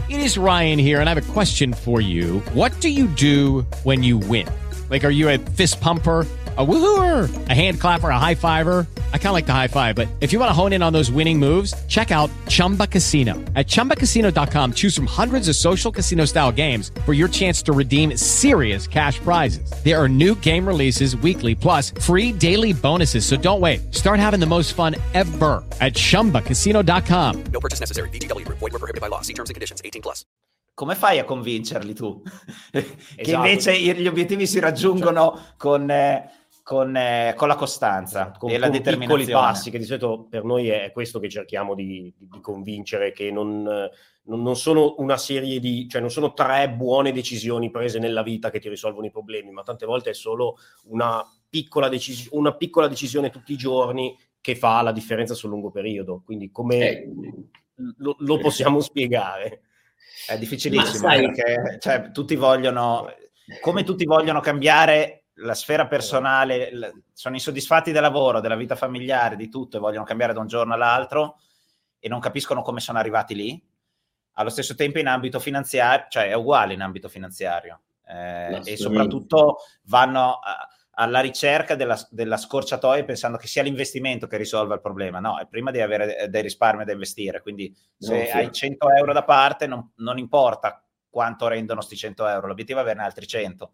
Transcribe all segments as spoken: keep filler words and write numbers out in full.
It is Ryan here, and I have a question for you. What do you do when you win? Like, are you a fist pumper, a woohooer, a hand clapper, a high fiver? I kind of like the high five, but if you want to hone in on those winning moves, check out Chumba Casino. At chumba casino dot com, choose from hundreds of social casino style games for your chance to redeem serious cash prizes. There are new game releases weekly, plus free daily bonuses. So don't wait. Start having the most fun ever at chumba casino dot com. No purchase necessary. V G W. Void were prohibited by law. See terms and conditions. eighteen plus. Come fai a convincerli tu? Che Esatto. invece gli obiettivi si raggiungono con... Eh, Con, eh, con la costanza con, e la con determinazione. piccoli passi, che di solito per noi è questo che cerchiamo di, di, di convincere, che non, non, non sono una serie di, cioè non sono tre buone decisioni prese nella vita che ti risolvono i problemi, ma tante volte è solo una piccola, decis- una piccola decisione tutti i giorni che fa la differenza sul lungo periodo. Quindi come eh. lo, lo possiamo spiegare? È difficilissimo, sai, perché cioè, tutti vogliono, come tutti vogliono cambiare la sfera personale, sono insoddisfatti del lavoro, della vita familiare, di tutto, e vogliono cambiare da un giorno all'altro e non capiscono come sono arrivati lì. Allo stesso tempo in ambito finanziario, cioè è uguale in ambito finanziario, eh, e soprattutto vanno a, alla ricerca della, della scorciatoia pensando che sia l'investimento che risolva il problema. No, è prima di avere dei risparmi da investire, quindi se no, sì. hai cento euro da parte non, non importa quanto rendono sti cento euro, l'obiettivo è averne altri cento.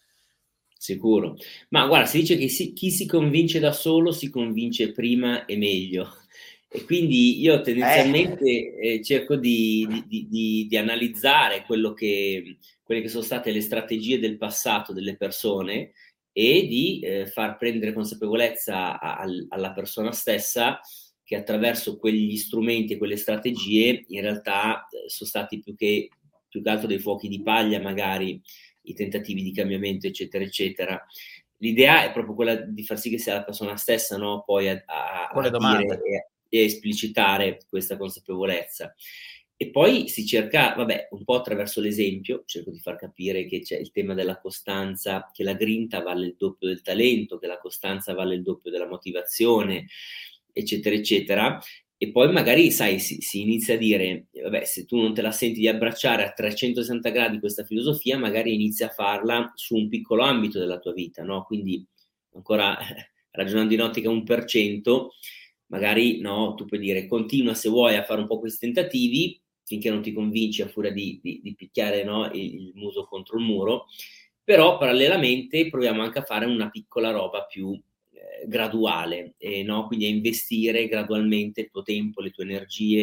Sicuro, ma guarda, si dice che si, chi si convince da solo si convince prima e meglio, e quindi io tendenzialmente eh. Eh, cerco di, di, di, di analizzare quello che, quelle che sono state le strategie del passato delle persone e di eh, far prendere consapevolezza a, a, alla persona stessa che attraverso quegli strumenti e quelle strategie in realtà eh, sono stati più che, più che altro dei fuochi di paglia, magari i tentativi di cambiamento, eccetera, eccetera. L'idea è proprio quella di far sì che sia la persona stessa, no, poi a, a, a dire e, e esplicitare questa consapevolezza. E poi si cerca, vabbè, un po' attraverso l'esempio, cerco di far capire che c'è il tema della costanza, che la grinta vale il doppio del talento, che la costanza vale il doppio della motivazione, eccetera, eccetera. E poi magari, sai, si, si inizia a dire, vabbè, se tu non te la senti di abbracciare a trecentosessanta gradi questa filosofia, magari inizia a farla su un piccolo ambito della tua vita, no? Quindi, ancora ragionando in ottica un per cento, magari, no, tu puoi dire, continua se vuoi a fare un po' questi tentativi, finché non ti convinci a furia di, di, di picchiare, no, il, il muso contro il muro, però parallelamente proviamo anche a fare una piccola roba più graduale, eh, no? Quindi a investire gradualmente il tuo tempo, le tue energie,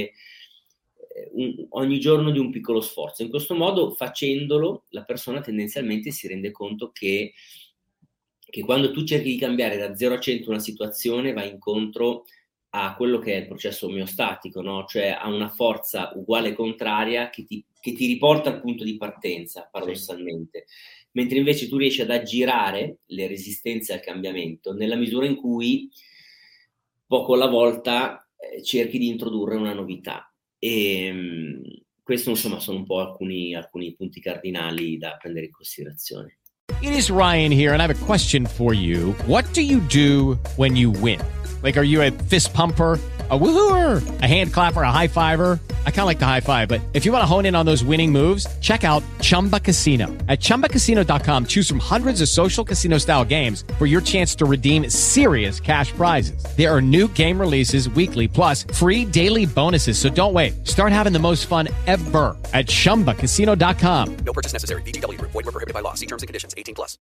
eh, un, ogni giorno di un piccolo sforzo. In questo modo, facendolo, la persona tendenzialmente si rende conto che, che quando tu cerchi di cambiare da zero a cento una situazione, vai incontro a quello che è il processo omeostatico, no? Cioè a una forza uguale e contraria che ti, che ti riporta al punto di partenza, paradossalmente. Sì. Mentre invece tu riesci ad aggirare le resistenze al cambiamento nella misura in cui poco alla volta eh, cerchi di introdurre una novità. E mh, questo insomma sono un po' alcuni, alcuni punti cardinali da prendere in considerazione. It is Ryan here, and I have a question for you. What do you do when you win? Like, are you a fist pumper, a woohooer, a hand clapper, a high fiver? I kind of like the high five, but if you want to hone in on those winning moves, check out Chumba Casino. At chumba casino dot com, choose from hundreds of social casino style games for your chance to redeem serious cash prizes. There are new game releases weekly, plus free daily bonuses. So don't wait. Start having the most fun ever at chumba casino dot com. No purchase necessary. V G W. Void were prohibited by law. See terms and conditions. eighteen plus.